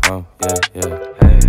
Oh, yeah, yeah.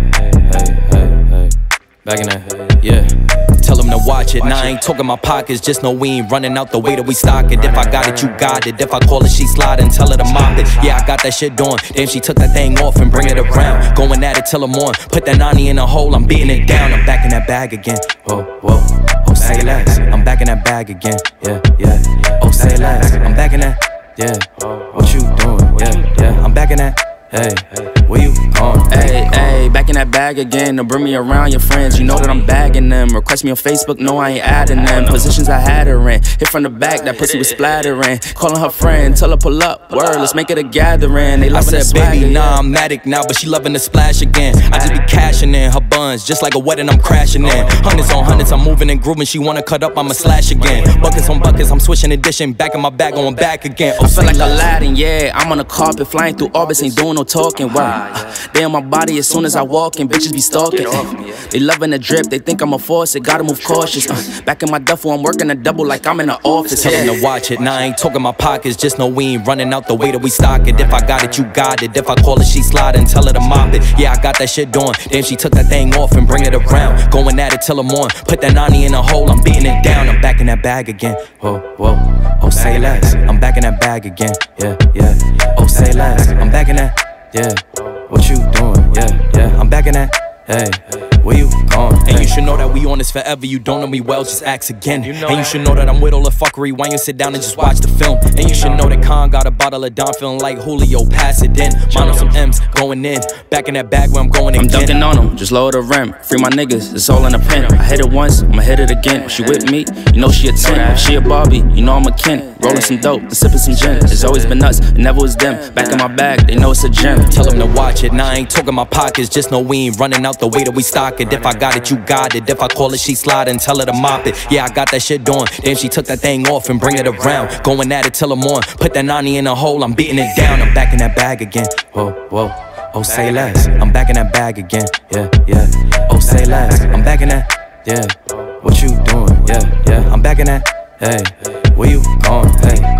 Hey. Back in that, yeah. Tell them to watch it. Now I ain't talking my pockets, just know we ain't running out the way that we stock it. If I got it, you got it. If I call it, she slide and tell her to mop it. Yeah, I got that shit doing. Damn, she took that thing off and bring it around. Going at it till I'm on. Put that 90 in a hole, I'm beating it down. I'm back in that bag again. Whoa. Oh, say less. I'm back in that bag again. Yeah. Oh, say less. I'm back in that. Yeah. What you doing? Yeah. I'm back in that. Hey, where you going? Hey, back in that bag again. Don't bring me around your friends. You know that I'm bagging them. Request me on Facebook, no, I ain't adding them. Positions I had her in. Hit from the back, that pussy was splattering. Calling her friend, tell her pull up. Word, let's make it a gathering. They loving that baby, swagger, nah, I'm addict now, but she loving the splash again. I just be cashing in her buns, just like a wedding, I'm crashing in. Hundreds on hundreds, I'm moving and grooving. She wanna cut up, I'ma slash again. Buckets on buckets, I'm switching edition. Back in my bag, going back again. I feel like Aladdin, yeah. I'm on the carpet, flying through orbits, ain't doing no talking. Wow. They on my body as soon as I walk in, bitches be stalking. They loving the drip, they think I'm a force, it gotta move cautious. Back in my duffel, I'm working a double like I'm in the office. Tell them to watch it, now I ain't talking my pockets, just know we ain't running out the way that we stock it. If I got it, you got it. If I call it, she slide and tell her to mop it. Yeah, I got that shit doing. Damn, she took that thing off and bring it around. Going at it till I'm on. Put that 90 in a hole, I'm beating it down. I'm back in that bag again. Whoa. Oh, say less. I'm back in that bag again. Yeah. Oh, say less. I'm back in that. Yeah. What you doing? Yeah. I'm back in that. Hey, where you going? And you should know that we on this forever. You don't know me well, just ask again. And you should know that I'm with all the fuckery. Why you sit down and just watch the film? And you should know that Khan got a bottle of Don, feeling like Julio, pass it in. Mine on some M's, going in. Back in that bag where I'm going again. I'm dunking on them, just lower the rim. Free my niggas, it's all in a pen. I hit it once, I'ma hit it again. She with me, you know she a 10. She a Barbie, you know I'm a Ken. Rolling some dope and sipping some gin. It's always been us, it never was them. Back in my bag, they know it's a gem. Tell them to watch it, now I ain't talking my pockets, just know we ain't running out the way that we stock it. If I got it, you got it. If I call it, she slide and tell her to mop it. Yeah, I got that shit doing. Damn, she took that thing off and bring it around. Going at it till I'm on. Put that 90 in a hole, I'm beating it down. I'm back in that bag again. Whoa. Oh, say less. I'm back in that bag again. Yeah. Oh, say less. I'm back in that. Yeah. What you doing? Yeah. I'm back in that. Hey, where you going? Hey.